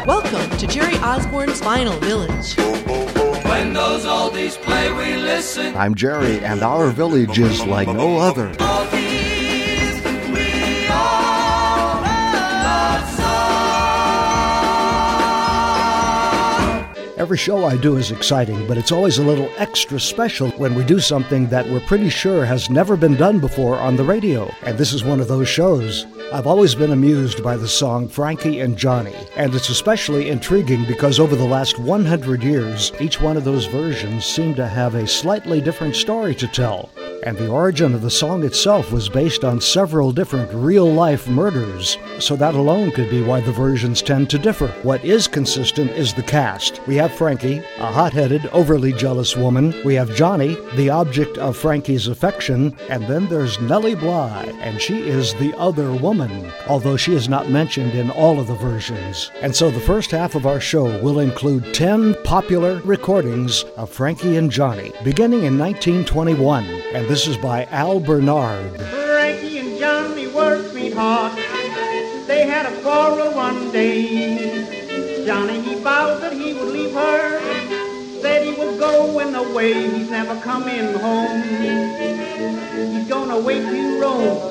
Welcome to Jerry Osborne's Vinyl Village. When those oldies play, we listen. I'm Jerry, and our village is like no other. Oldies, we all love song. Every show I do is exciting, but it's always a little extra special when we do something that we're pretty sure has never been done before on the radio. And this is one of those shows. I've always been amused by the song Frankie and Johnny, and it's especially intriguing because over the last 100 years, each one of those versions seemed to have a slightly different story to tell. And the origin of the song itself was based on several different real-life murders, so that alone could be why the versions tend to differ. What is consistent is the cast. We have Frankie, a hot-headed, overly jealous woman. We have Johnny, the object of Frankie's affection. And then there's Nellie Bly, and she is the other woman, although she is not mentioned in all of the versions. And so the first half of our show will include 10 popular recordings of Frankie and Johnny, beginning in 1921. And this is by Al Bernard. Frankie and Johnny were sweethearts. They had a quarrel one day. Johnny, he vowed that he would leave her. Said he was going away. He's never coming home. He's gone away to Rome.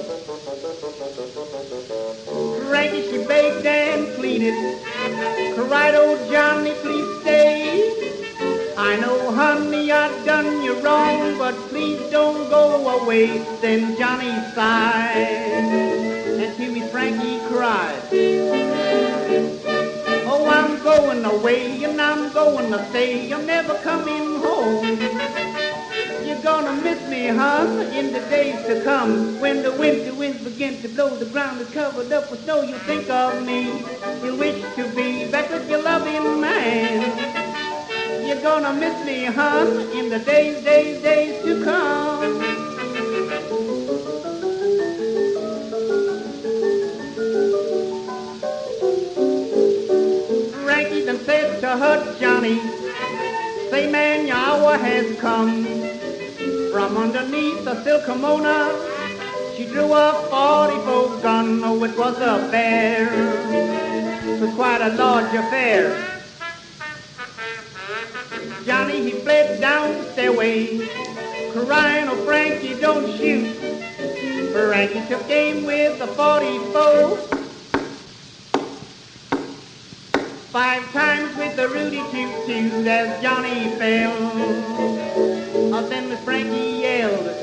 Frankie, she begged and pleaded. Cried, oh, Johnny, please stay. I know, honey, I've done you wrong, but please don't go away. Then Johnny sighed, and to me Frankie cried. Oh, I'm going away, and I'm going to stay. I'm never coming home. You're gonna miss me, hon, in the days to come. When the winter winds begin to blow, the ground is covered up with snow. You think of me, you'll wish to be back with your loving man. You're gonna miss me, hon, in the days to come. Frankie then said to her Johnny, say, man, your hour has come. From underneath the silk kimono, she drew a 44 gun. Oh, it was a bear. It was quite a large affair. Johnny, he fled down the stairway, crying, oh, Frankie, don't shoot. Frankie took aim with a 44. 5 times with the Rudy toot-toot as Johnny fell. Oh, then Miss Frankie yelled,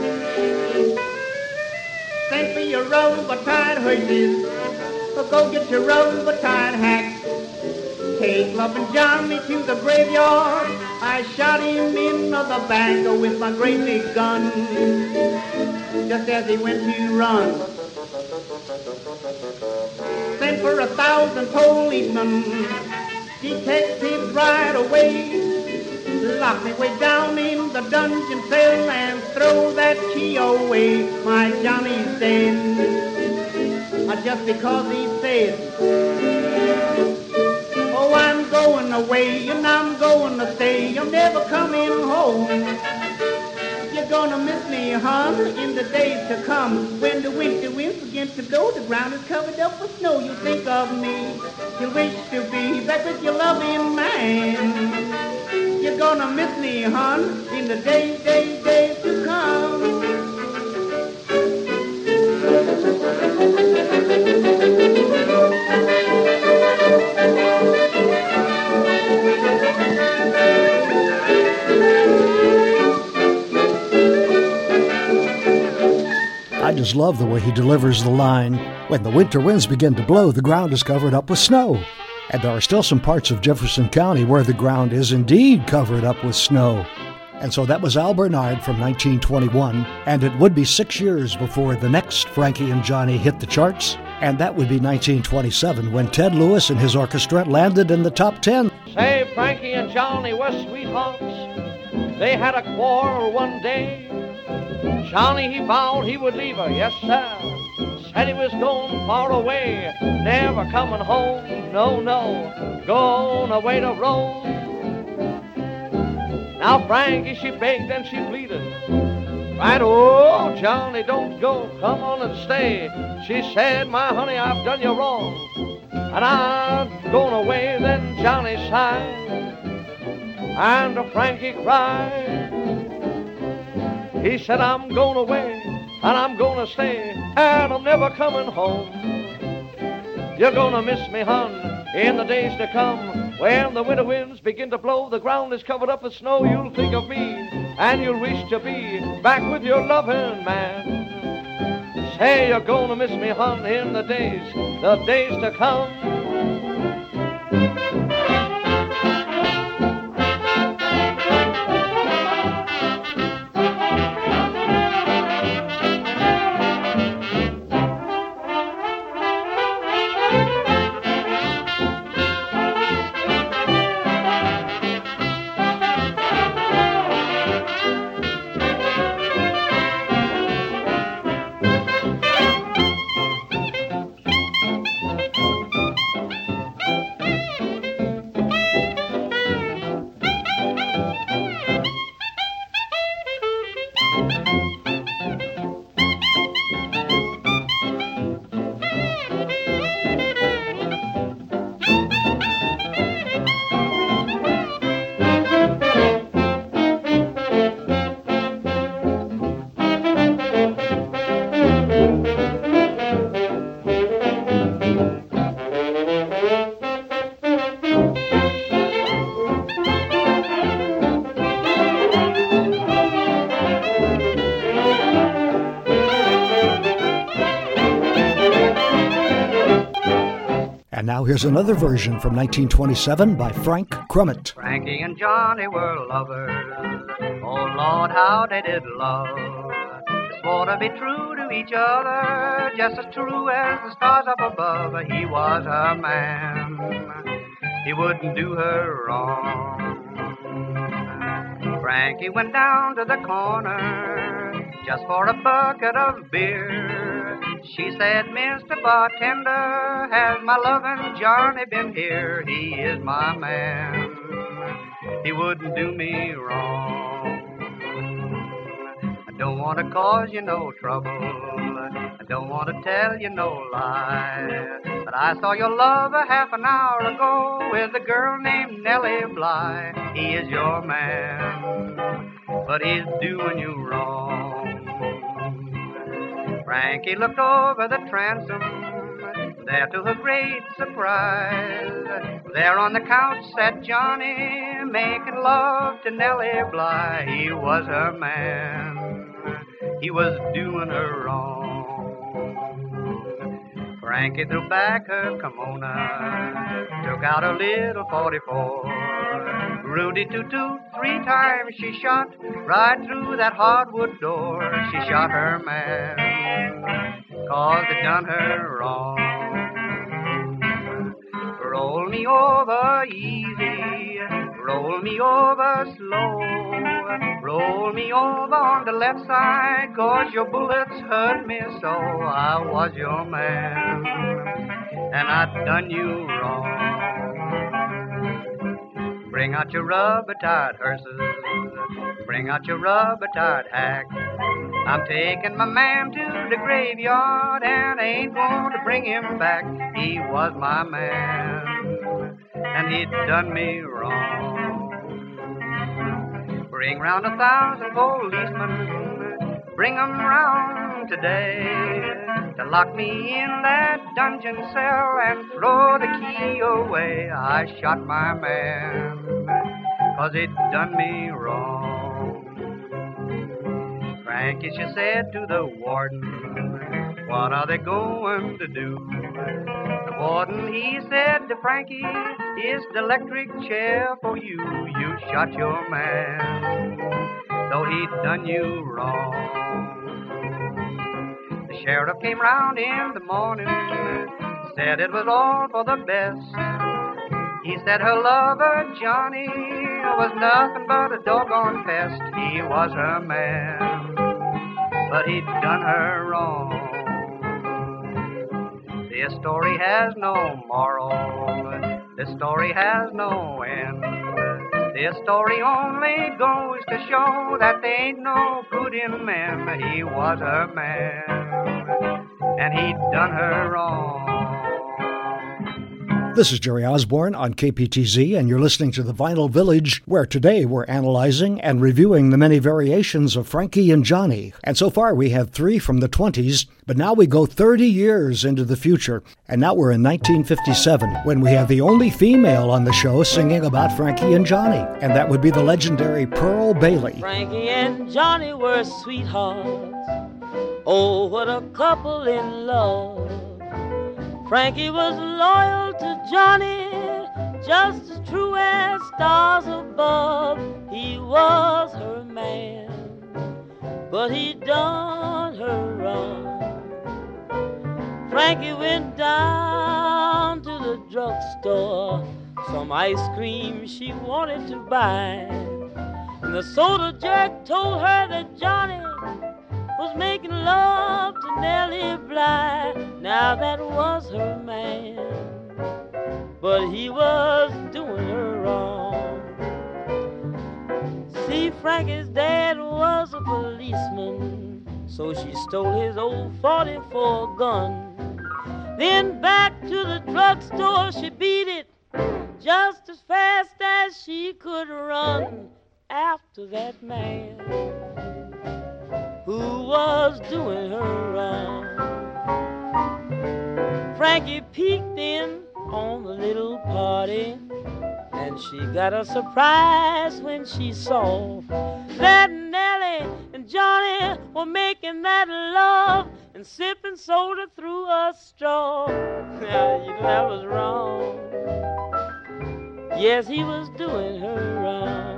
send for your rubber-tied horses, or go get your rubber-tied hacks. Take loving Johnny to the graveyard. I shot him in the back with my great big gun, just as he went to run. Sent for 1,000 policemen, detectives right away. Lock me way down in the dungeon cell and throw that key away. My Johnny's dead, just because he said, oh, I'm going away and I'm going to stay. I'm never coming home. You're gonna miss me, hon, in the days to come. When the winter winds begin to blow, the ground is covered up with snow. You think of me, you wish to be back with your loving man. You're gonna miss me, hon, in the days to come. I just love the way he delivers the line, when the winter winds begin to blow, the ground is covered up with snow. And there are still some parts of Jefferson County where the ground is indeed covered up with snow. And so that was Al Bernard from 1921, and it would be 6 years before the next Frankie and Johnny hit the charts, and that would be 1927 when Ted Lewis and his orchestra landed in the top 10. Say, Frankie and Johnny were sweethearts. They had a quarrel one day. Johnny, he vowed he would leave her, yes, sir. Said he was going far away, never coming home, no, going away to Rome. Now Frankie, she begged and she pleaded. Right, oh, Johnny, don't go, come on and stay. She said, my honey, I've done you wrong, and I've going away, then Johnny sighed, and Frankie cried. He said, I'm going away, and I'm going to stay, and I'm never coming home. You're going to miss me, hon, in the days to come. When the winter winds begin to blow, the ground is covered up with snow, you'll think of me, and you'll wish to be back with your loving man. Say you're going to miss me, hon, in the days to come. And now here's another version from 1927 by Frank Crummett. Frankie and Johnny were lovers. Oh, Lord, how they did love. They swore to be true to each other, just as true as the stars up above. He was her man. He wouldn't do her wrong. Frankie went down to the corner just for a bucket of beer. She said, Mr. Bartender, has my lovin' Johnny been here? He is my man. He wouldn't do me wrong. I don't want to cause you no trouble. I don't want to tell you no lie. But I saw your lover half an hour ago with a girl named Nellie Bly. He is your man, but he's doing you wrong. Frankie looked over the transom, there to her great surprise. There on the couch sat Johnny, making love to Nellie Bly. He was her man, he was doing her wrong. Frankie threw back her kimono, took out her little 44. Rudy toot-toot, 3 times she shot, right through that hardwood door. She shot her man, 'cause they done her wrong. Roll me over easy, roll me over slow. Roll me over on the left side, 'cause your bullets hurt me so. I was your man, and I done you wrong. Bring out your rubber-tired hearses, bring out your rubber-tired hack. I'm taking my man to the graveyard, and I ain't going to bring him back. He was my man, and he'd done me wrong. Bring round 1,000 policemen, bring 'em round today, to lock me in that dungeon cell and throw the key away. I shot my man, 'cause he'd done me wrong. Frankie, she said to the warden, what are they going to do? The warden, he said to Frankie, it's the electric chair for you. You shot your man, though he'd done you wrong. The sheriff came round in the morning, said it was all for the best. He said her lover, Johnny, was nothing but a doggone pest. He was her man, but he'd done her wrong. This story has no moral, this story has no end. This story only goes to show that there ain't no good in men. He was her man, and he'd done her wrong. This is Jerry Osborne on KPTZ, and you're listening to The Vinyl Village, where today we're analyzing and reviewing the many variations of Frankie and Johnny. And so far we had 3 from the 20s, but now we go 30 years into the future. And now we're in 1957, when we have the only female on the show singing about Frankie and Johnny, and that would be the legendary Pearl Bailey. Frankie and Johnny were sweethearts. Oh, what a couple in love. Frankie was loyal to Johnny, just as true as stars above. He was her man, but he done her wrong. Frankie went down to the drugstore, some ice cream she wanted to buy. And the soda jerk told her that Johnny was making love to Nellie Bly. Now that was her man, but he was doing her wrong. See, Frankie's dad was a policeman, so she stole his old 44 gun. Then back to the drugstore she beat it, just as fast as she could run after that man who was doing her wrong. Frankie peeked in on the little party, and she got a surprise when she saw that Nellie and Johnny were making that love and sipping soda through a straw. Now, you know that was wrong. Yes, he was doing her wrong.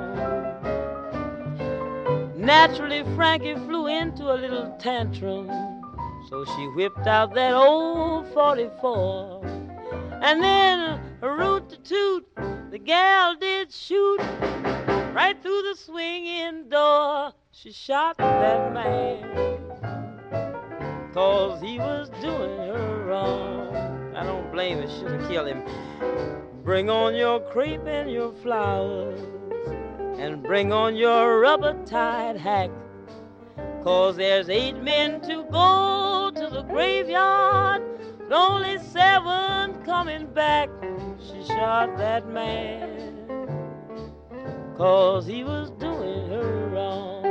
Naturally, Frankie flew into a little tantrum, so she whipped out that old 44. And then, root-to-toot, the gal did shoot right through the swinging door. She shot that man, 'cause he was doing her wrong. I don't blame her, should have killed him. Bring on your crepe and your flowers, and bring on your rubber-tied hack, 'cause there's 8 men to go to the graveyard, but only 7 coming back. She shot that man, 'cause he was doing her wrong.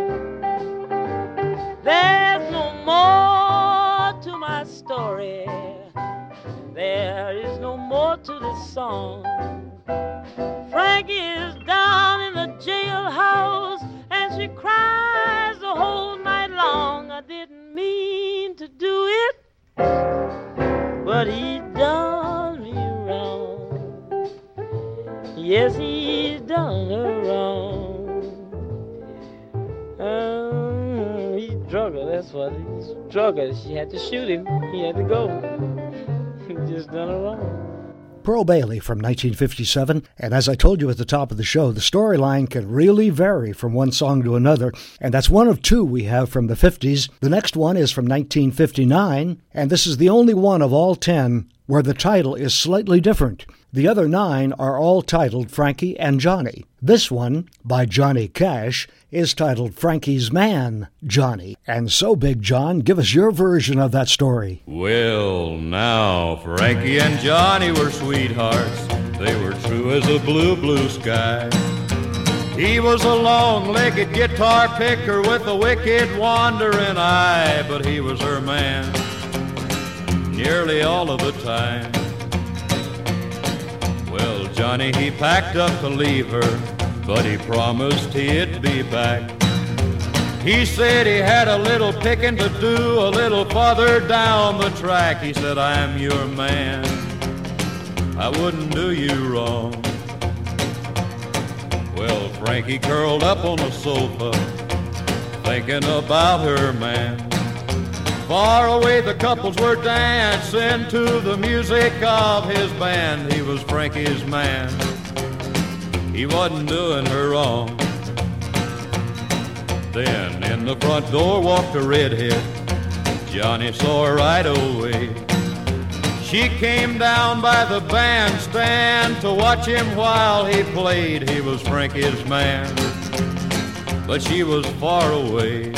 There's no more to my story, there is no more to this song. Frankie is down in the jailhouse, and she cries the whole night long. I didn't mean to do it, but he done me wrong. Yes, he done her wrong. He drug her, that's what. He drug her. She had to shoot him. He had to go. He just done her wrong. Pearl Bailey from 1957, and as I told you at the top of the show, the storyline can really vary from one song to another, and that's one of 2 we have from the 50s. The next one is from 1959, and this is the only one of all 10 where the title is slightly different. The other 9 are all titled Frankie and Johnny. This one, by Johnny Cash, is titled Frankie's Man, Johnny. And so, Big John, give us your version of that story. Well, now, Frankie and Johnny were sweethearts. They were true as a blue, blue sky. He was a long-legged guitar picker with a wicked wandering eye, but he was her man nearly all of the time. Well, Johnny, he packed up to leave her, but he promised he'd be back. He said he had a little picking to do a little farther down the track. He said, I'm your man, I wouldn't do you wrong. Well, Frankie curled up on the sofa, thinking about her man. Far away the couples were dancing to the music of his band. He was Frankie's man, he wasn't doing her wrong. Then in the front door walked a redhead. Johnny saw her right away. She came down by the bandstand to watch him while he played. He was Frankie's man, but she was far away.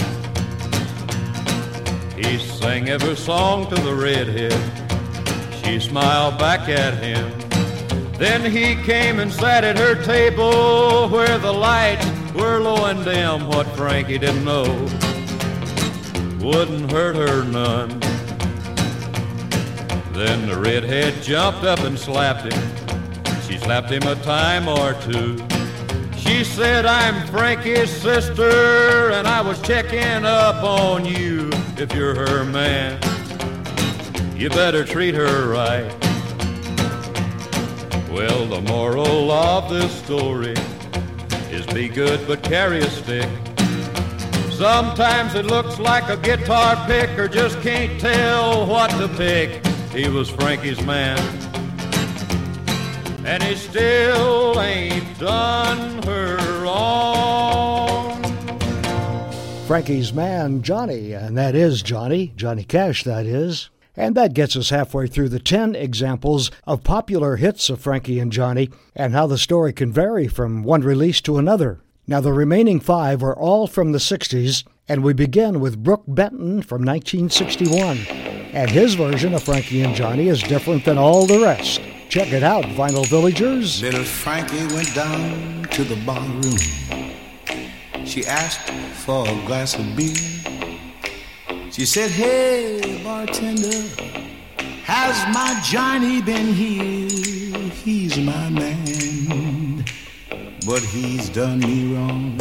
He sang every song to the redhead. She smiled back at him. Then he came and sat at her table where the lights were low and dim. What Frankie didn't know wouldn't hurt her none. Then the redhead jumped up and slapped him. She slapped him a time or two. She said, I'm Frankie's sister, and I was checking up on you. If you're her man, you better treat her right. Well, the moral of this story is be good but carry a stick. Sometimes it looks like a guitar pick or just can't tell what to pick. He was Frankie's man, and he still ain't done her wrong. Frankie's man, Johnny, and that is Johnny Cash, that is. And that gets us halfway through the 10 examples of popular hits of Frankie and Johnny and how the story can vary from one release to another. Now, the remaining 5 are all from the 60s, and we begin with Brook Benton from 1961. And his version of Frankie and Johnny is different than all the rest. Check it out, Vinyl Villagers. Little Frankie went down to the bar room. She asked for a glass of beer. She said, hey, bartender, has my Johnny been here? He's my man, but he's done me wrong.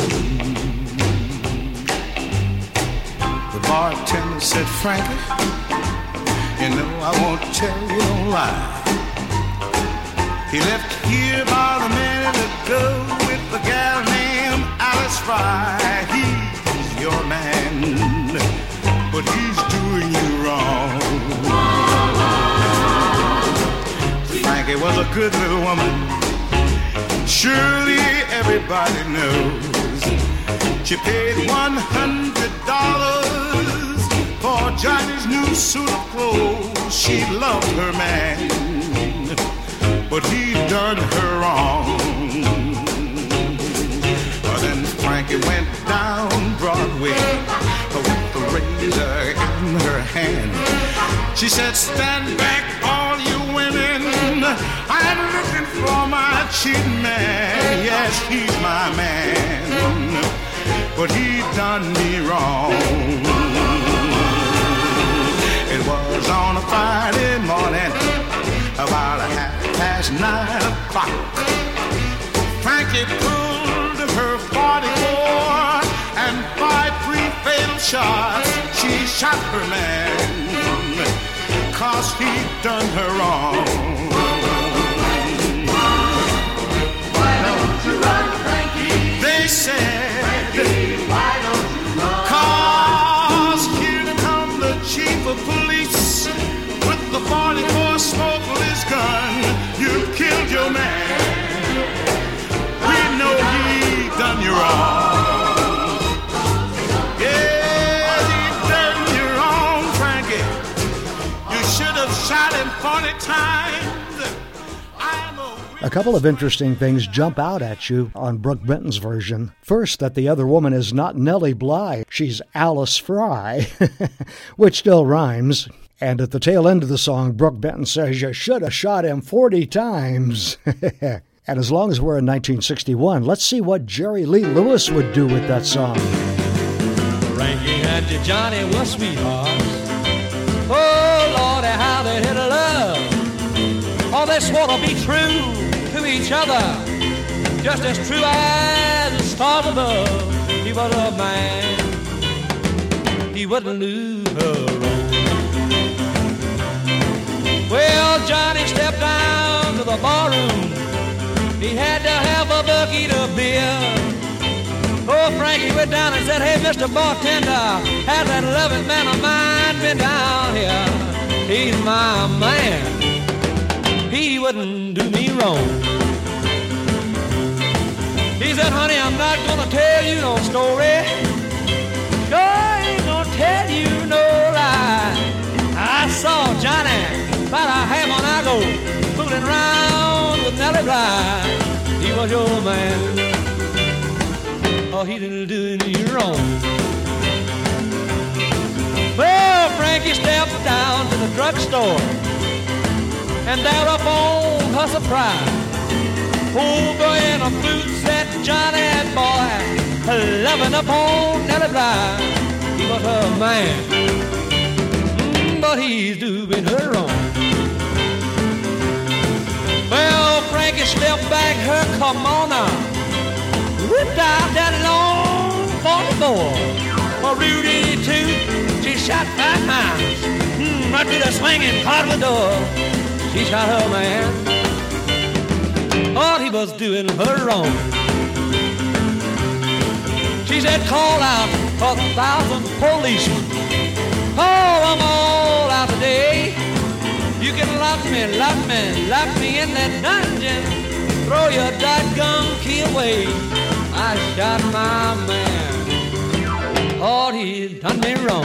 The bartender said, Frankie, you know I won't tell you no lie. He left here about a minute ago with a gal named Alice Fry. He's your man, but he's doing you wrong. Frankie was a good little woman, surely everybody knows. She paid $100 for Johnny's new suit of clothes. She loved her man, but he done her wrong. Then Frankie went down Broadway with the razor in her hand. She said, stand back, all you women. I'm looking for my cheating man. Yes, he's my man, but he done me wrong. It was on a Friday morning, about 9:30. Frankie pulled her 44 and 5 pre-fatal shots. She shot her man, 'cause he done her wrong. Why don't you run, Frankie? They said, Frankie, why don't you run? 'Cause here come the chief of police with the 44 smoke of his gun. You killed your man. We know he done you wrong. Yeah, he done you wrong, Frankie. You should have shot him 40 times. A couple of interesting things jump out at you on Brook Benton's version. First, that the other woman is not Nellie Bly, she's Alice Fry, which still rhymes. And at the tail end of the song, Brook Benton says, you should have shot him 40 times. And as long as we're in 1961, let's see what Jerry Lee Lewis would do with that song. Frankie and Johnny were sweethearts. Oh, Lordy, how they hit love. Oh, they swore to be true to each other, just as true as the stars above. He was a man, he wouldn't lose her wrong. Well, Johnny stepped down to the barroom. He had to have a bucket of beer. Oh, Frankie went down and said, hey, Mr. Bartender, has that loving man of mine been down here? He's my man, he wouldn't do me wrong. He said, honey, I'm not gonna tell you no story. Sure ain't gonna tell you no lie. I saw Johnny about a half an hour ago, fooling around with Nellie Bly. He was your man. Oh, he didn't do you wrong. Well, Frankie stepped down to the drugstore, and there upon her surprise, over in a boot set Johnny boy, loving upon Nellie Bly. He was her man, but he's doing her wrong. Well, Frankie stepped back her kimono, whipped out that long 44. For Rudy too, she shot 5 miles, right through the swinging part of the door. She shot her man, thought he was doing her wrong. She said, call out 1,000 policemen. Oh, I'm all out today. You can lock me in that dungeon. Throw your dadgum key away. I shot my man, thought he'd done me wrong.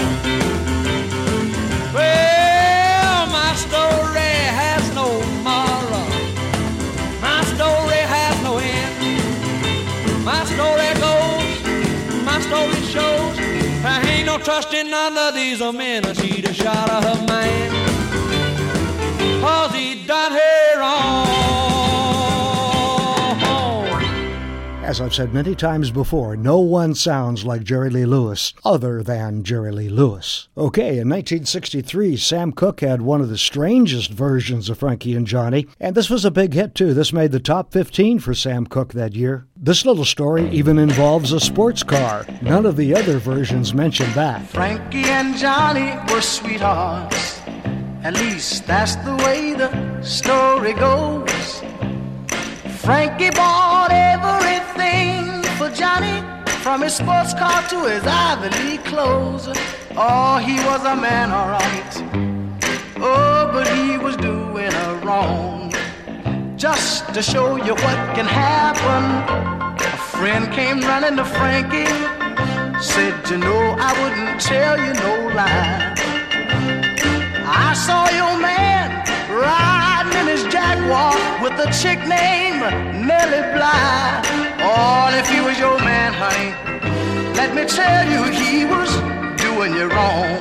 Well, my story has no moral. My story has no end. My story goes, my story shows, I ain't no trusting none of these men. She'd have shot her man, 'cause he done her wrong. As I've said many times before, no one sounds like Jerry Lee Lewis other than Jerry Lee Lewis. Okay, in 1963, Sam Cooke had one of the strangest versions of Frankie and Johnny, and this was a big hit too. This made the top 15 for Sam Cooke that year. This little story even involves a sports car. None of the other versions mention that. Frankie and Johnny were sweethearts. At least that's the way the story goes. Frankie bought everything for Johnny, from his sports car to his Ivy League clothes. Oh, he was a man, all right. Oh, but he was doing her wrong. Just to show you what can happen, a friend came running to Frankie, said, you know, I wouldn't tell you no lie. I saw your man riding in his Jaguar with a chick named Nellie Bly. Oh, and if he was your man, honey, let me tell you, he was doing you wrong.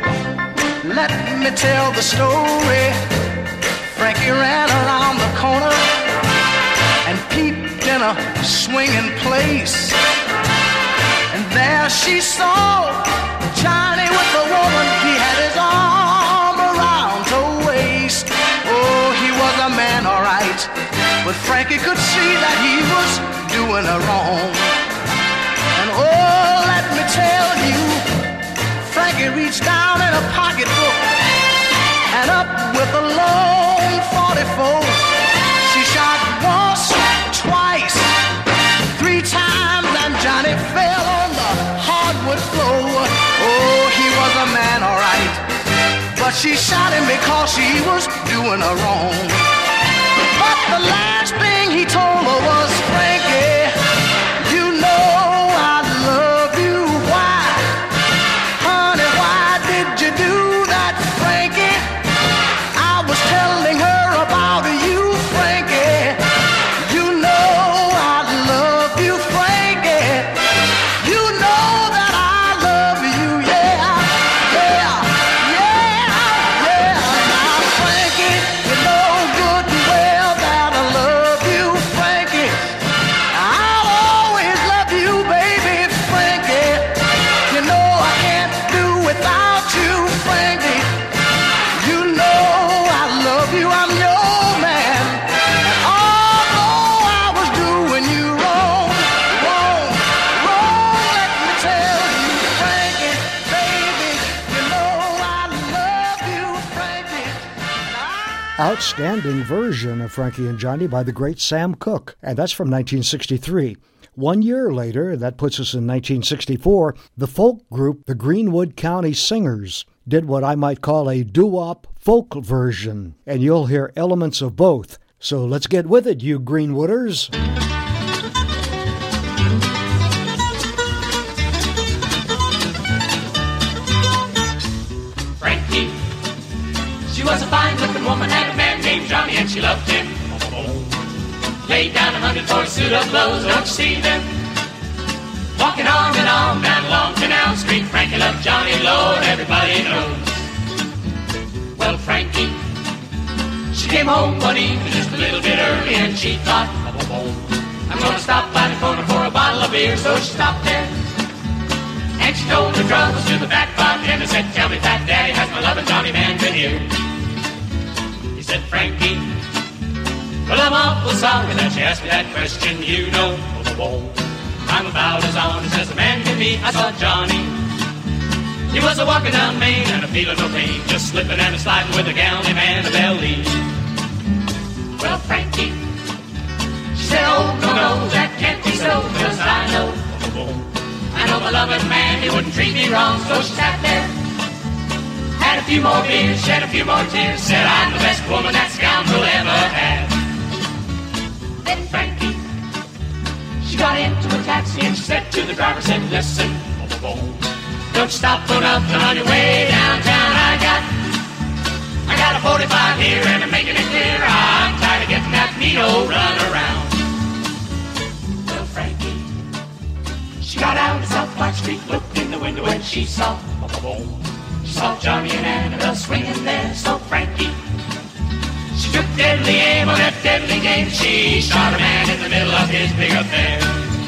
Let me tell the story. Frankie ran around the corner and peeped in a swinging place. And there she saw Johnny with a woman. He had his arm around her waist. Oh, he was a man, all right, but Frankie could see that he was doing her wrong. And oh, let me tell you, Frankie reached down in a pocketbook and up with a long 44. She shot once, twice, 3 times, and Johnny fell on the hardwood floor. Oh, he was a man, all right, but she shot him because she was doing her wrong. But the last thing he told her was, Frankie, you know I love you. Why? Honey, why did you do that, Frankie? I was telling her about you, Frankie. You know I love you, Frankie. You know that I love you, yeah, yeah, yeah, yeah. Now, Frankie, you know good and well that I love you, Frankie. I'll always love you, baby, Frankie. You know I can't do without you, Frankie. You know I love you, I'm your man. And although I was doing you wrong, wrong, wrong, let me tell you, Frankie, baby, you know I love you, Frankie. Outstanding version of Frankie and Johnny by the great Sam Cooke, and that's from 1963. 1 year later, that puts us in 1964, the folk group the Greenwood County Singers did what I might call a doo-wop folk version, and you'll hear elements of both. So let's get with it, you Greenwooders. Frankie, she was a fine-looking woman, had a man named Johnny, and she loved him. Laid down 100 for a suit of clothes, don't you see them? Walking arm in arm down along Canal Street, Frankie loved Johnny, Lord, everybody knows. Well, Frankie, she came home one evening just a little bit early, and she thought, I'm gonna stop by the corner for a bottle of beer. So she stopped there, and she told her troubles to the fat bartender. Said, tell me, fat daddy, has my loving Johnny man been here? He said, Frankie, well, I'm awful sorry that you asked me that question. You know, I'm about as honest as a man can be. I saw Johnny, he was a walking down Main and a feeling no pain, just slipping and a sliding with a gal named Annabelle Lee. Well, Frankie, she said, oh, no, that can't be so, because I know my loving man, he wouldn't treat me wrong. So she sat there, had a few more beers, shed a few more tears, said, I'm the best woman that scoundrel ever had. Then Frankie, she got into a taxi and she said to the driver, said, listen, don't stop for nothing on your way downtown. I got a 45 here and I'm making it clear I'm tired of getting that mean old run around. Well, Frankie, she got out of South Park Street, looked in the window and she saw Johnny and Annabelle swinging there. So Frankie, she took deadly aim on that deadly game. She shot a man in the middle of his big affair.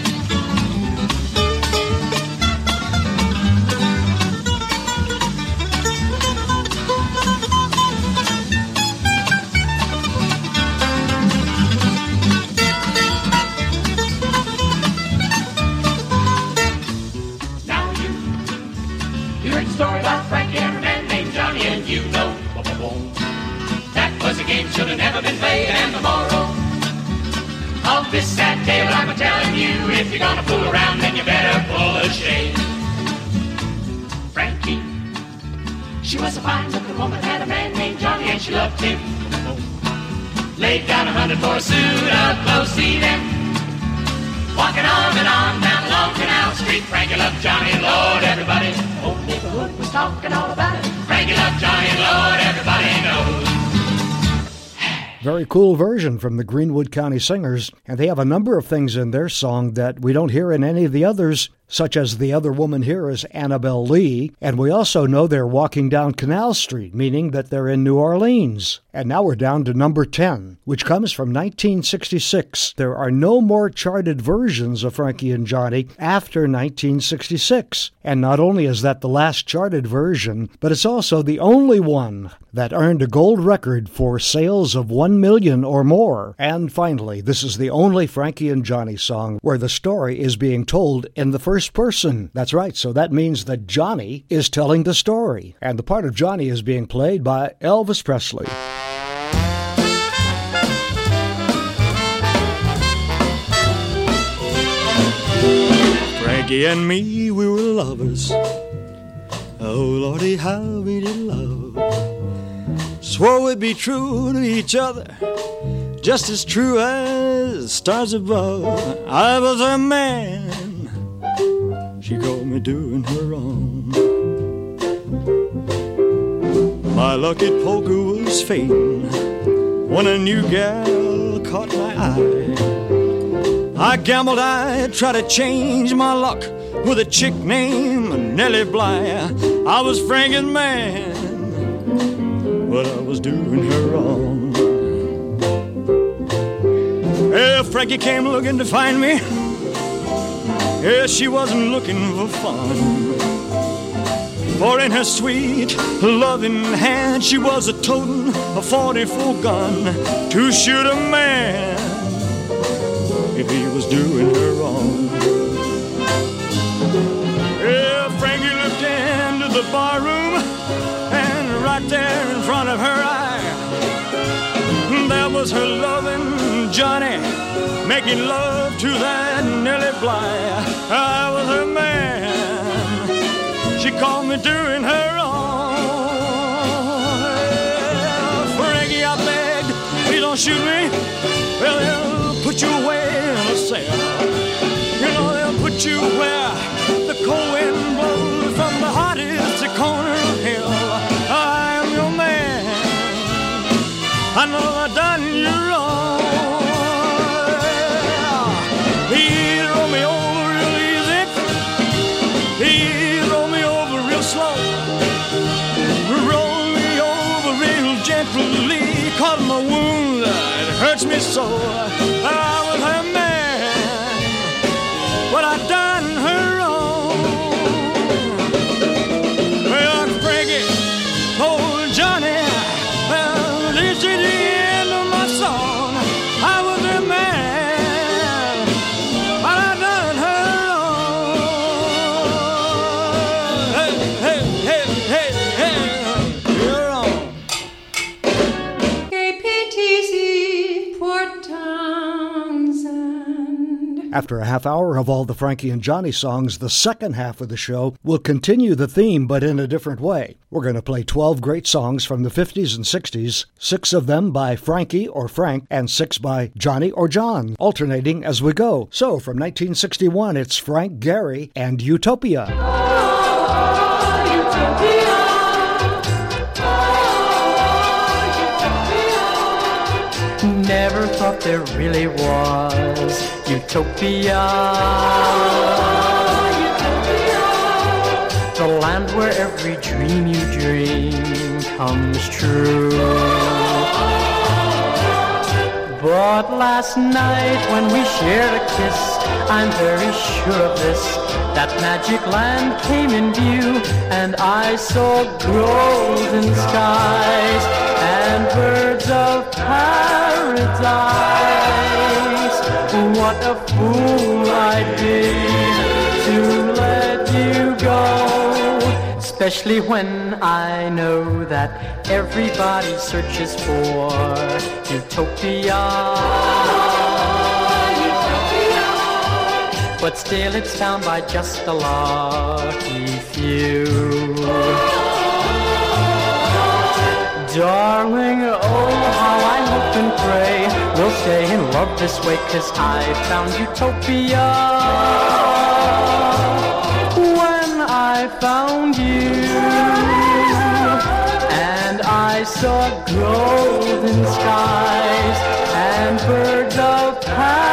Story about Frankie and a man named Johnny, and you know that was a game should have never been played. And the moral of this sad tale I'm telling you, if you're gonna fool around, then you better pull a shade. Frankie, she was a fine-looking woman, had a man named Johnny, and she loved him. Laid down 100 for a suit of clothes, see them walking arm in arm down Long Canal Street. Frankie loved Johnny, and Lord, everybody, whole neighborhood was talking all about it. Frankie loved Johnny, and Lord, everybody knows. Very cool version from the Greenwood County Singers, and they have a number of things in their song that we don't hear in any of the others, such as the other woman here is Annabelle Lee, and we also know they're walking down Canal Street, meaning that they're in New Orleans. And now we're down to number 10, which comes from 1966. There are no more charted versions of Frankie and Johnny after 1966. And not only is that the last charted version, but it's also the only one that earned a gold record for sales of 1 million or more. And finally, this is the only Frankie and Johnny song where the story is being told in the first person. That's right, so that means that Johnny is telling the story. And the part of Johnny is being played by Elvis Presley. Frankie and me, we were lovers. Oh, Lordy, how we did love. Swore we'd be true to each other, just as true as stars above. I was her man, she called me doing her wrong. My lucky poker was fading when a new gal caught my eye. I gambled I'd try to change my luck with a chick named Nellie Bly. I was Frankie's man, but I was doing her wrong. Yeah, Frankie came looking to find me. Yeah, she wasn't looking for fun, for in her sweet, loving hand she was a-toting a 44 gun to shoot a man if he was doing her wrong. Yeah, Frankie looked into the barroom, and right there in front of her eye, there was her loving Johnny, making love to that Nellie Bly. I was her man, she called me doing her wrong. Yeah, Frankie, I begged, please don't shoot me. Well, they'll put you away in a cell. You know, they'll put you where the cold wind blows from the hottest corner of hell. I am your man, I know I've done you wrong. He rolled me over real easy, he rolled me over real slow, rolled me over real gently, caught my wound, it hurts me so. I was After a half hour of all the Frankie and Johnny songs, the second half of the show will continue the theme, but in a different way. We're going to play 12 great songs from the 50s and 60s, 6 of them by Frankie or Frank, and 6 by Johnny or John, alternating as we go. So, from 1961, it's Frank Gehry and Utopia. Never thought there really was utopia. The land where every dream you dream comes true. But last night when we shared a kiss, I'm very sure of this, that magic land came in view, and I saw golden skies and birds of paradise. What a fool I'd be to let you go, especially when I know that everybody searches for utopia. But still it's found by just a lucky few. Darling, oh how I hope and pray we'll stay in love this way, 'cause I found utopia when I found you. And I saw golden skies and birds of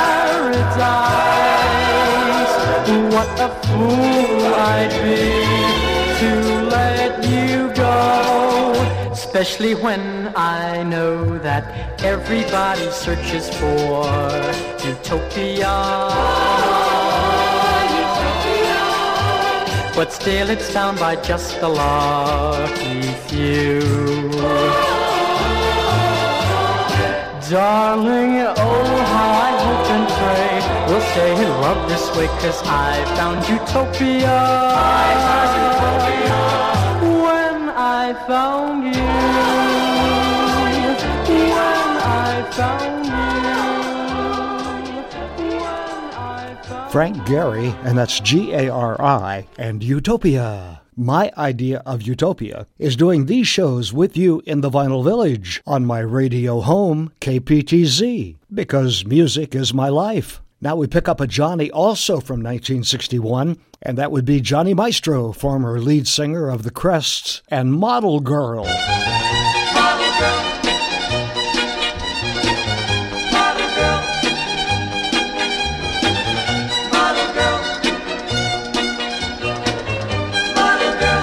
paradise. What a fool I'd be to let you go, especially when I know that everybody searches for utopia. But still it's found by just a lucky few. Darling, oh how I hope and pray we'll stay in love this way, 'cause I found utopia. I found utopia when I found you. When I found you. Frank Gehry, and that's Gari, and Utopia. My idea of utopia is doing these shows with you in the Vinyl Village on my radio home, KPTZ, because music is my life. Now we pick up a Johnny also from 1961, and that would be Johnny Maestro, former lead singer of the Crests, and Model Girl. Model girl. Model girl. Model girl. Model girl.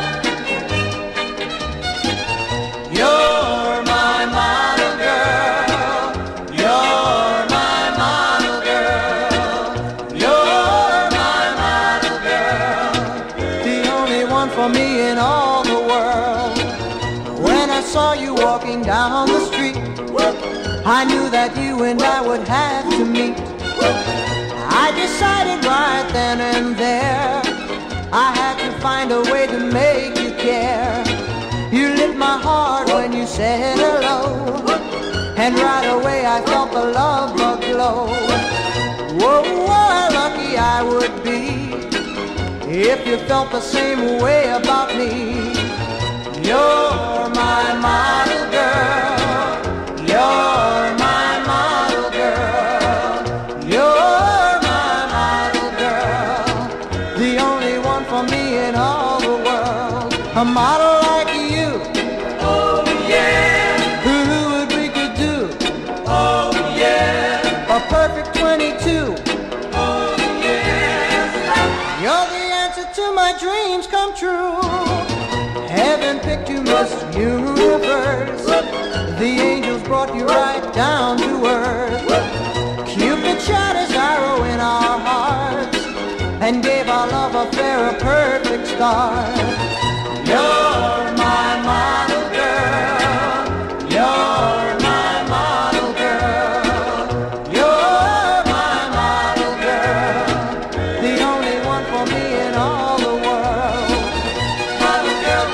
You're my model girl. You're my model girl. You're my model girl. The only one for me in all the world. When I saw you walking down the street, I knew that you and I would have to meet. I decided right then and there I had to find a way to make you care. You lit my heart when you said hello, and right away I felt the love bug glow. Whoa, how lucky I would be if you felt the same way about me. You're my model girl. You're my model girl. You're my model girl. The only one for me in all the world. A model like you. Oh yeah. Who would we could do? Oh yeah. A perfect 22. Oh yeah. You're the answer to my dreams come true. Heaven picked you, Miss Universe. The angels brought you right down to earth. Cupid shot his arrow in our hearts and gave our love affair a perfect start. You're my model girl. You're my model girl. You're my model girl. The only one for me in all the world. Model girl.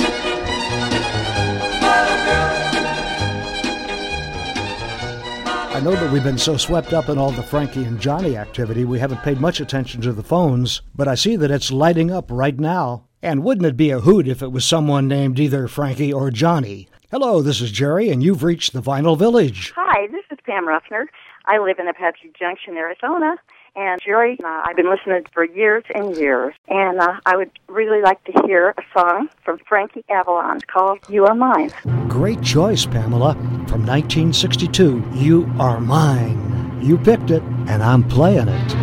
Model girl. Model I know that we've been so swept up in all the Frankie and Johnny activity, we haven't paid much attention to the phones, but I see that it's lighting up right now. And wouldn't it be a hoot if it was someone named either Frankie or Johnny? Hello, this is Jerry, and you've reached the Vinyl Village. Hi, this is Pam Ruffner. I live in Apache Junction, Arizona. And Jerry, I've been listening for years and years. And I would really like to hear a song from Frankie Avalon called You Are Mine. Great choice, Pamela. From 1962, You Are Mine. You picked it, and I'm playing it.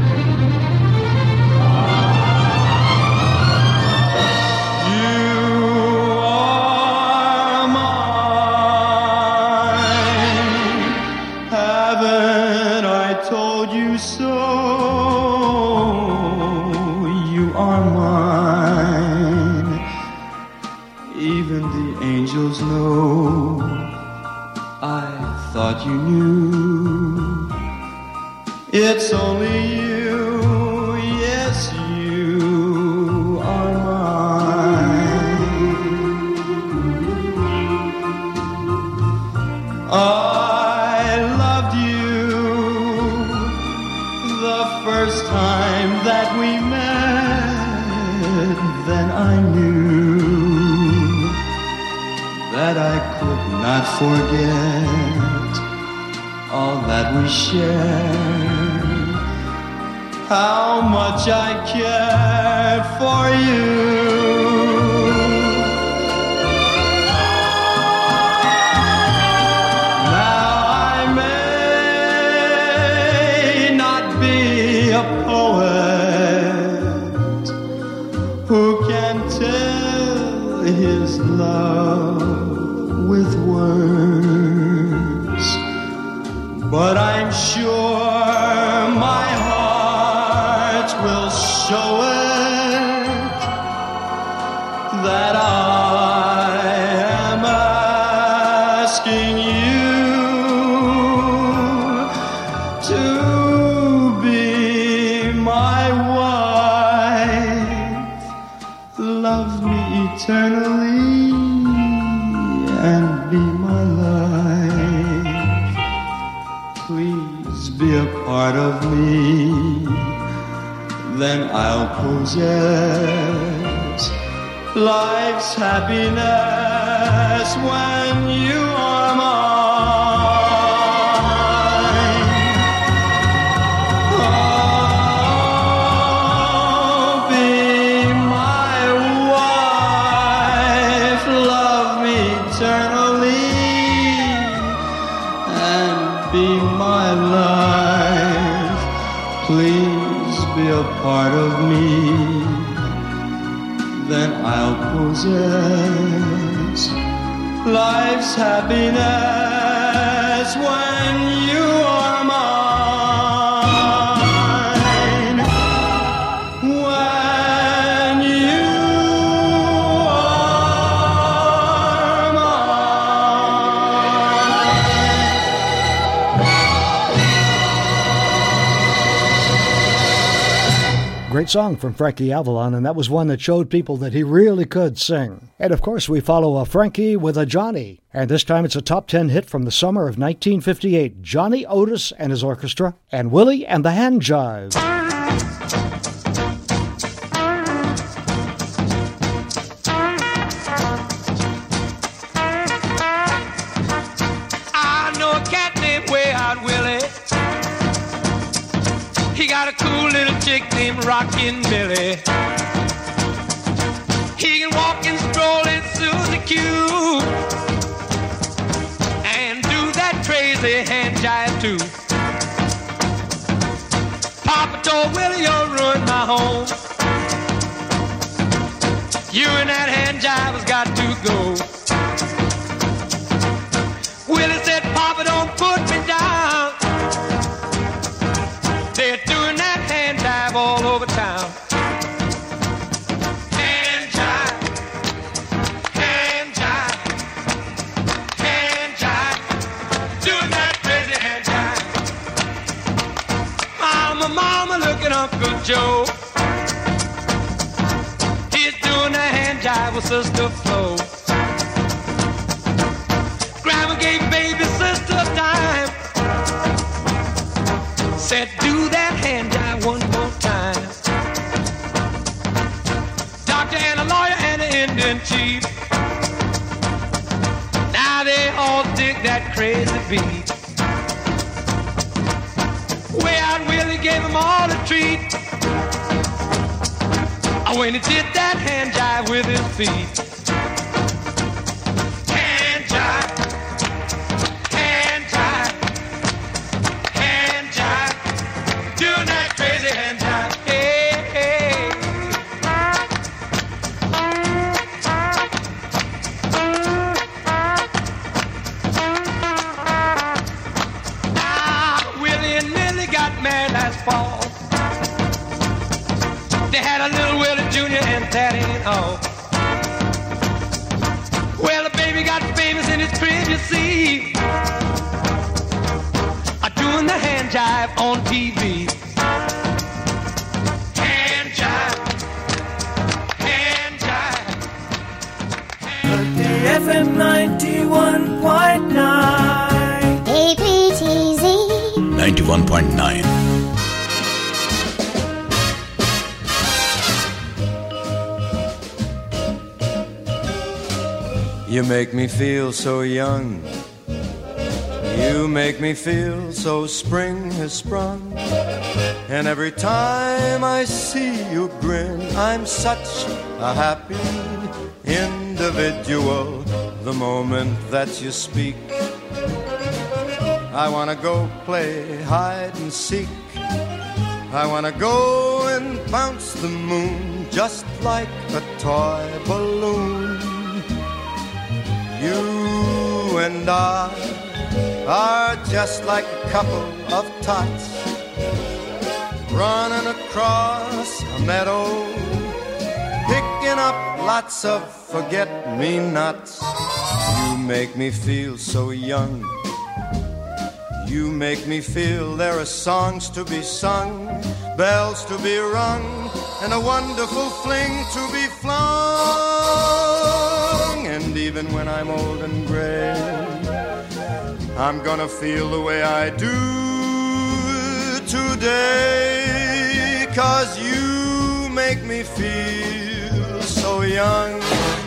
Know, I thought you knew. It's only you, yes, you are mine. I loved you the first time that we met, then I knew that I could not forget all that we shared, how much I cared for you. Now I may not be a poet who can tell his love with words, but I'm sure my heart will show it that I am asking you to be my wife, love me eternally, and be my life. Please be a part of me, then I'll possess life's happiness when you are mine. Oh, be my wife, love me eternally, and be my life. Please be a part of me, then I'll possess life's happiness when you are mine. When you are mine. Great song from Frankie Avalon, and that was one that showed people that he really could sing. And of course, we follow a Frankie with a Johnny. And this time it's a top 10 hit from the summer of 1958. Johnny Otis and his orchestra, and Willie and the Hand Jive. I know a cat named Way Out Willie. He got a cool little chick named Rockin' Billy. He can walk and stroll in Susie Q and do that crazy hand jive too. Papa told Willie, you'll ruin my home. You and that hand jive has got to go. Willie said, Papa, don't put me down. They're doing that hand jive all over town. Hand jive, hand jive, hand jive, doing that crazy hand jive. Mama, look at Uncle Joe. He's doing that hand jive with Sister Flo. Grandma gave baby sister time. said, do that hand jive one more time. Doctor and a lawyer and an Indian chief. Now they all dig that crazy beat. Way Out Willie gave them all a treat. When he did that hand jive with his feet. Hand jive, hand jive, hand jive, doing that crazy hand jive. Hey, hey. Now, Willie and Millie got married last fall. They had a little Willie Jr. and that ain't all. Well, the baby got famous in his crib, you see, doing the hand jive on TV. Hand jive, hand jive. The FM 91.9 APTZ 91.9. You make me feel so young. You make me feel so spring has sprung. And every time I see you grin, I'm such a happy individual. The moment that you speak, I wanna go play hide and seek. I wanna go and bounce the moon just like a toy balloon. You and I are just like a couple of tots running across a meadow, picking up lots of forget-me-nots. You make me feel so young. You make me feel there are songs to be sung, bells to be rung, and a wonderful fling to be flung. And even when I'm old and gray, I'm gonna feel the way I do today, 'cause you make me feel so young.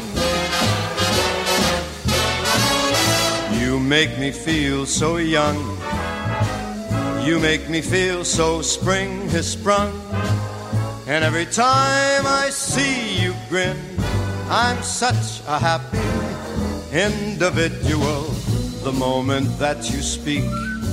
You make me feel so young. You make me feel so spring has sprung. And every time I see you grin, I'm such a happy individual. The moment that you speak,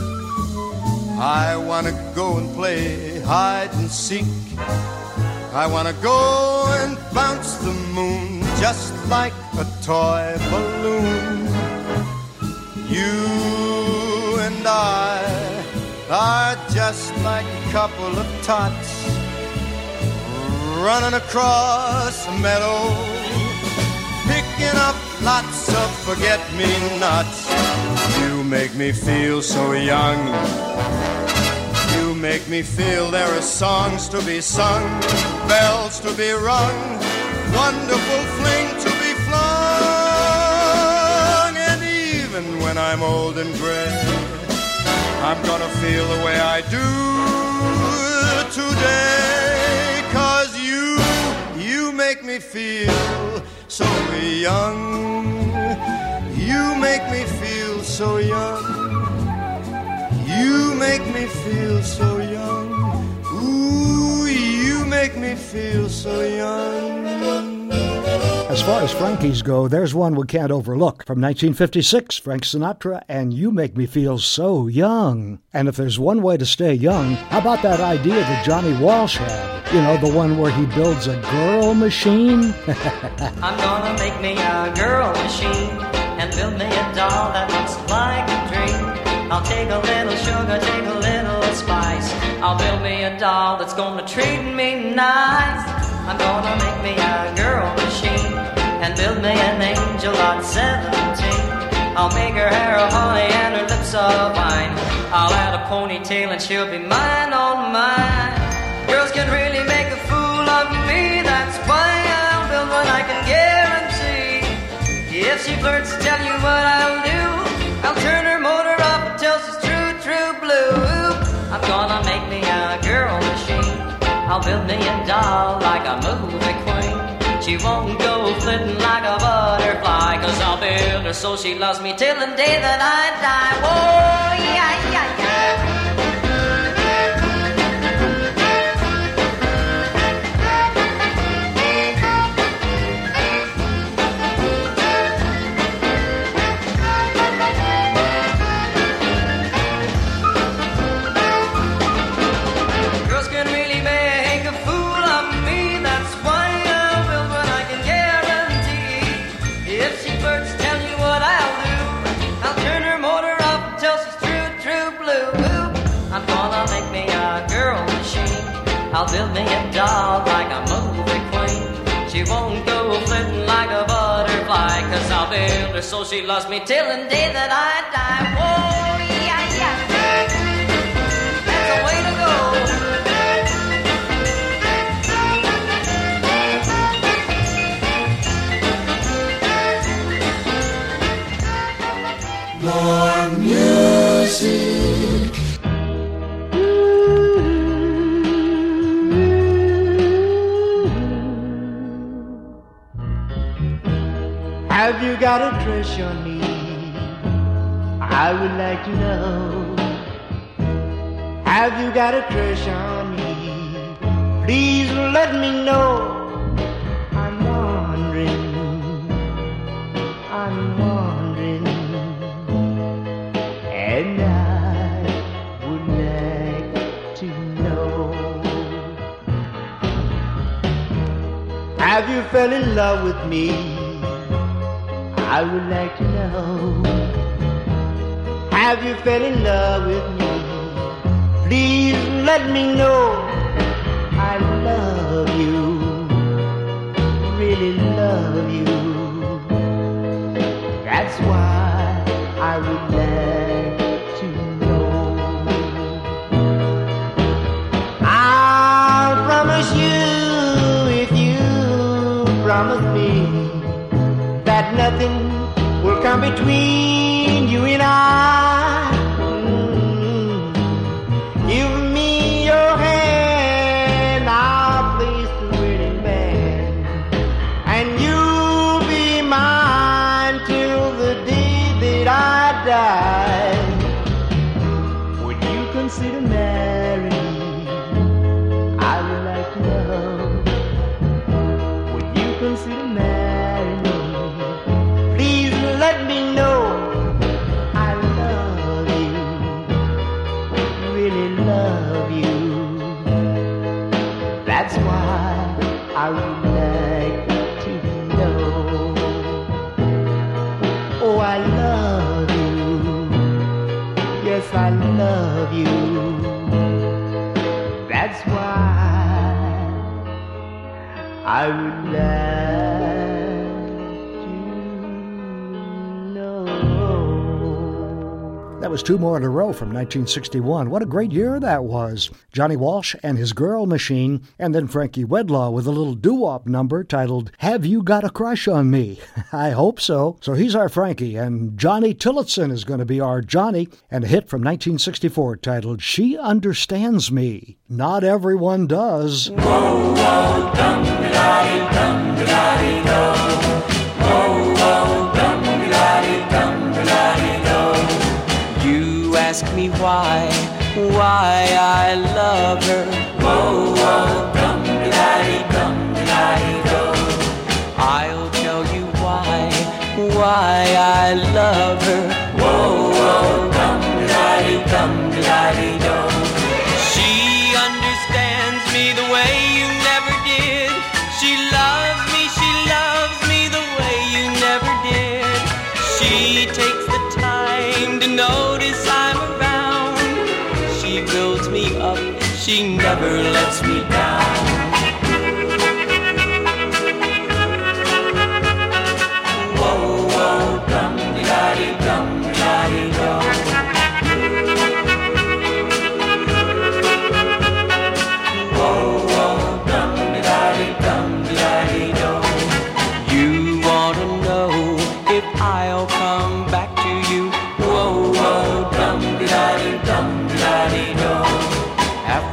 I wanna go and play hide and seek. I wanna go and bounce the moon just like a toy balloon. You and I are just like a couple of tots running across a meadow, picking up lots of forget-me-nots. You make me feel so young. You make me feel there are songs to be sung, bells to be rung, wonderful fling to be flung. And even when I'm old and gray, I'm gonna feel the way I do today, 'cause you make me feel so young. You make me feel so young. You make me feel so young. Ooh, you make me feel so young. As far as Frankies go, there's one we can't overlook. From 1956, Frank Sinatra and You Make Me Feel So Young. And if there's one way to stay young, how about that idea that Johnny Walsh had? You know, the one where he builds a girl machine? I'm gonna make me a girl machine and build me a doll that looks like a dream. I'll take a little sugar, take a little spice. I'll build me a doll that's gonna treat me nice. I'm gonna make me a girl machine and build me an angel at 17. I'll make her hair of honey and her lips of wine. I'll add a ponytail and she'll be mine, all mine. Girls can really make a fool of me. That's why I'll build one I can guarantee. If she flirts to tell you what I'll do, I'll turn her motor off until she's true, true blue. I'm gonna make me a girl machine. I'll build me a doll like a movie queen. She won't go flitting like a butterfly, 'cause I'll build her so she loves me till the day that I die. Whoa, yeah, yeah, yeah. I'll build me a doll like a movie queen. She won't go flitting like a butterfly, 'cause I'll build her so she loves me till the day that I die. Whoa, yeah, yeah. That's the way to go. More music. Have you got a crush on me? I would like to know. Have you got a crush on me? Please let me know. I'm wondering, and I would like to know. Have you fell in love with me? I would like to know. Have you fell in love with me? Please let me know. I love you, really love you. That's why I would like to know. I'll promise you, if you promise me, that nothing will come between you and I. Give me your hand, I'll place the wedding band, and you'll be mine till the day that I die. Would you consider marrying me? I would like to know. Would you consider marrying me? Let me know. I love you, really love you. That's why I would like to know. Oh, I love you. Yes, I love you. That's why I would like. That was two more in a row from 1961. What a great year that was. Johnny Walsh and his Girl Machine, and then Frankie Wedlaw with a little doo-wop number titled Have You Got a Crush on Me? I hope so. So he's our Frankie, and Johnny Tillotson is going to be our Johnny, and a hit from 1964 titled She Understands Me. Not everyone does. Whoa, whoa, dum-de-da-dee, dum-de-da-dee-do. Whoa, whoa, dum-de-da-dee, dum-de-da-dee-do. Ask me why I love her. Whoa, whoa, dum-de-da-dee-do. I'll tell you why I love her. Whoa, whoa, dum-de-da-dee-do. She understands me the way you never did. She loves me the way you never did. She takes the time to notice I'm around. She builds me up, she never lets me down. Whoa, whoa, dum-de-da-dee, dum-de-da-dee-do. Whoa, whoa, dum-de-da-dee, dum-de-da-dee-do. You want to know if I'll come back to you. Whoa, whoa, dum-de-da-dee, dum-de-da-dee-do.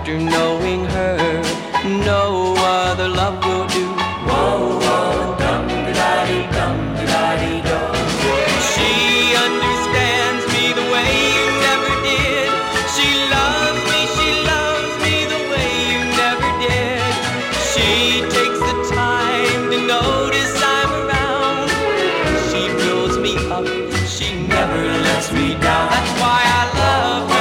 after knowing her, no other love will do. Whoa, whoa, dum-da-da-dee, dum-da-da-dee-do. She understands me the way you never did. She loves me the way you never did. She takes the time to notice I'm around. She builds me up, she never lets me down. That's why I love her.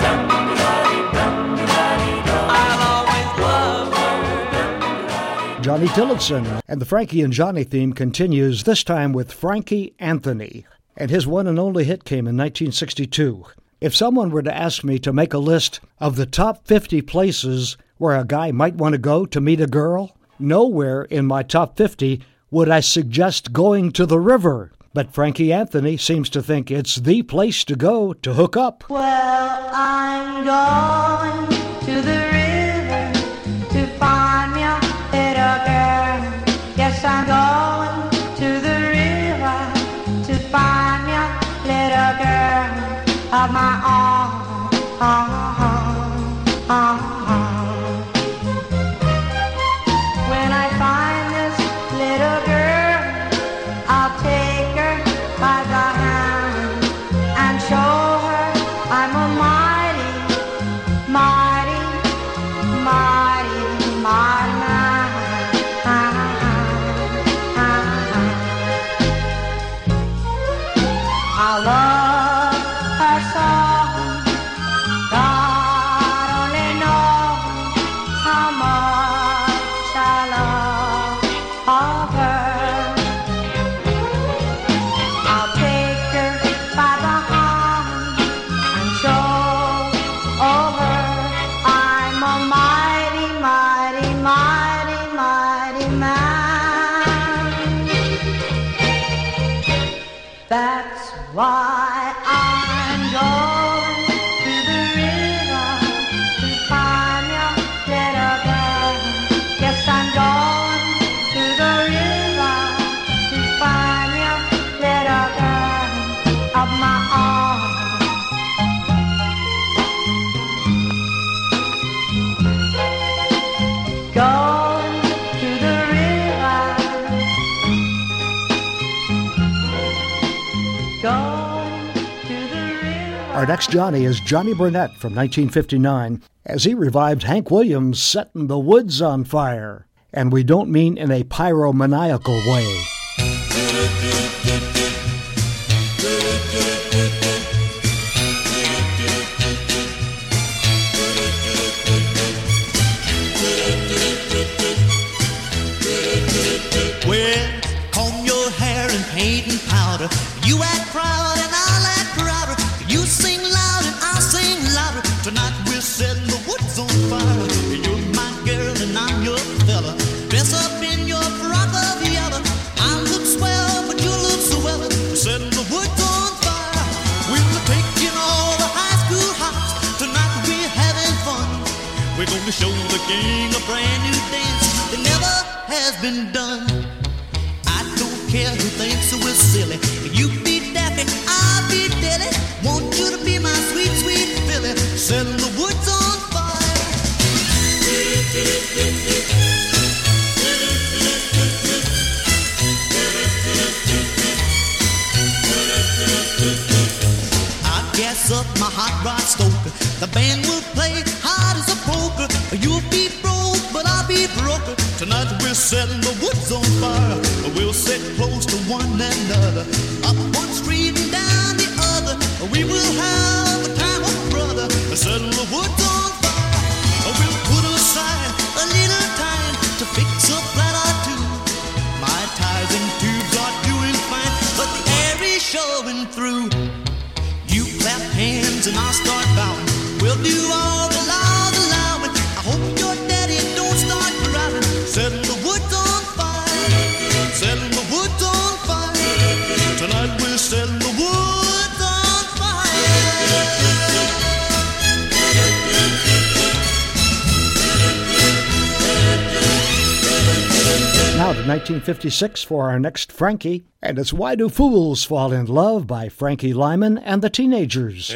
Johnny Tillotson. And the Frankie and Johnny theme continues, this time with Frankie Anthony. And his one and only hit came in 1962. If someone were to ask me to make a list of the top 50 places where a guy might want to go to meet a girl, nowhere in my top 50 would I suggest going to the river. But Frankie Anthony seems to think it's the place to go to hook up. Well, I'm going to the river to find me a little girl. Yes, I'm going to the river to find me a little girl of my own. When I find this little girl, I'll take her by the hand and show her I'm a mighty, mighty, mighty, mighty man. I love her song. God only knows how much I love of her. I'll take her by the hand and show her I'm a mighty, mighty, mighty, mighty man. That's why I'm going to the river to find me a little girl. Yes, I'm going to the river to find me a little girl of my own. Going to the river. Going to the river. Our next Johnny is Johnny Burnett from 1959, as he revived Hank Williams' Setting the Woods on Fire. And we don't mean in a pyromaniacal way. Well, comb your hair and paint and powder. You act proud and I'll act prouder. You sing loud and I'll sing louder. Tonight we're setting the woods on fire. You're my girl and I'm your fella. Dress up in your frock of yellow. I look swell, but you look so well. Setting the woods on fire. We're taking all the high school hops. Tonight we're having fun. We're gonna show the king a brand new dance that never has been done. I don't care who thinks we're silly. You be daffy, I'll be dilly. Want you to be my sweet, sweet filly. Setting the woods on fire. I gas up my hot rod stoker. The band will play hard as a poker. You'll be broke, but I'll be broker. Tonight we're setting the woods on fire. We'll sit close to one another, up one street and down the other. We will have a time of brother. Setting the woods on fire. We'll put aside a little time to fix a flat or two. My tires and tubes are doing fine, but the air is showing through. You clap hands and I'll start bowing. We'll do all the loud allowing. I hope your daddy don't start crying. Setting the woods on fire. Setting the woods on fire. Tonight we're setting the woods on fire. Now to 1956 for our next Frankie, and it's Why Do Fools Fall in Love by Frankie Lyman and the Teenagers.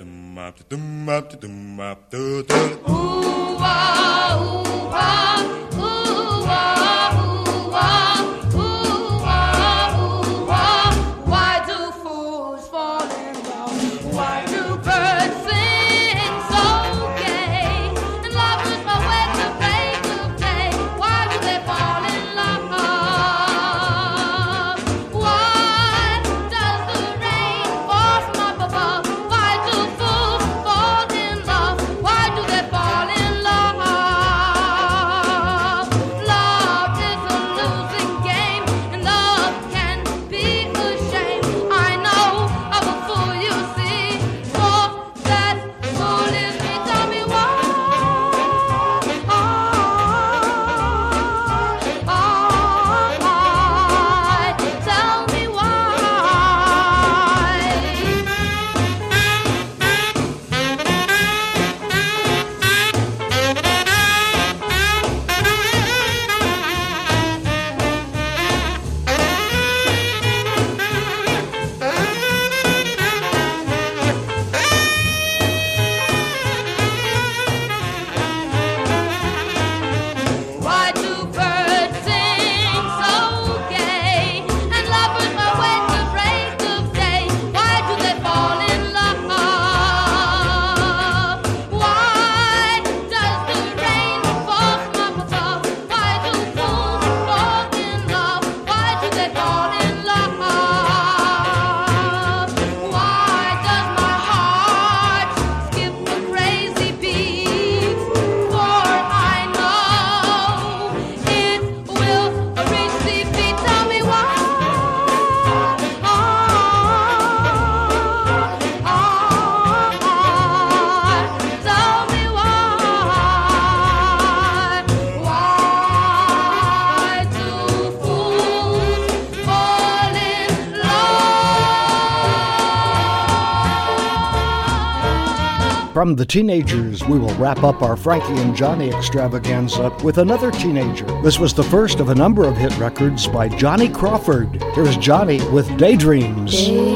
From the Teenagers, we will wrap up our Frankie and Johnny extravaganza with another teenager. This was the first of a number of hit records by Johnny Crawford. Here's Johnny with Daydreams.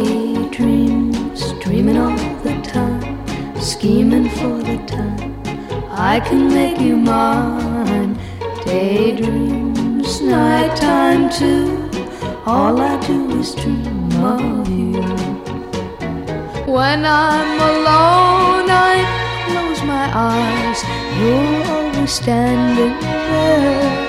Daydreams, dreaming all the time, scheming for the time I can make you mine. Daydreams, nighttime too, all I do is dream of you. When I'm alone, I close my eyes, you're always standing there.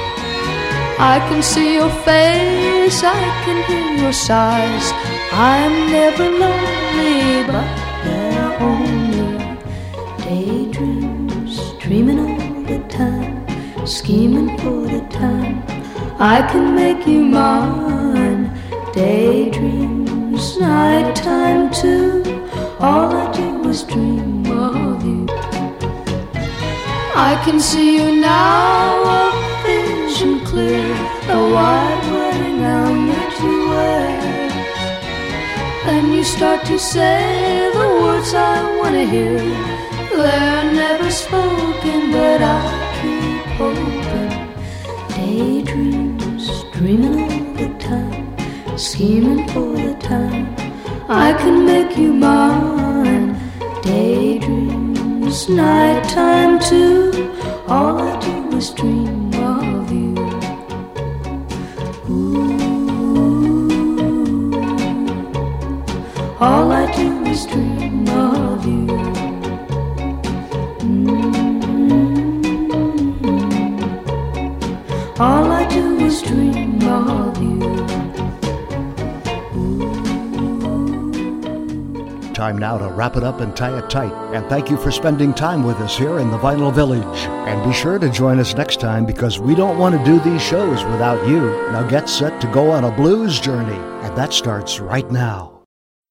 I can see your face, I can hear your sighs. I'm never lonely, but they're only daydreams, dreaming all the time, scheming for the time I can make you mine. Daydreams, nighttime too, all I do is dream of you. I can see you now, a vision clear, the white wedding gown that you wear. Then you start to say the words I want to hear. They're never spoken, but I keep hoping. Daydreams, dreaming all the time, scheming for the time I can make you mine. Daydreams, nighttime too, all I do is dream of you. Ooh, all I do is dream of you. All I do is dream of you. Time now to wrap it up and tie it tight. And thank you for spending time with us here in the Vinyl Village. And be sure to join us next time, because we don't want to do these shows without you. Now get set to go on a blues journey, and that starts right now.